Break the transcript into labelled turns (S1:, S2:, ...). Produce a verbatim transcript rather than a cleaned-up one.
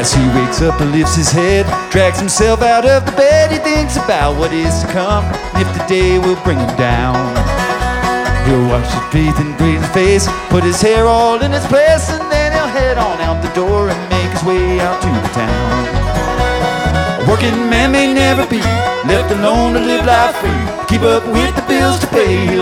S1: As he wakes up and lifts his head, drags himself out of the bed, he thinks about what is to come, if the day will bring him down. He'll wash his teeth and braid his face, put his hair all in its place, and then he'll head on out the door and make his way out to the town. A working man may never be left alone to live life free, keep up with the bills to pay. He'll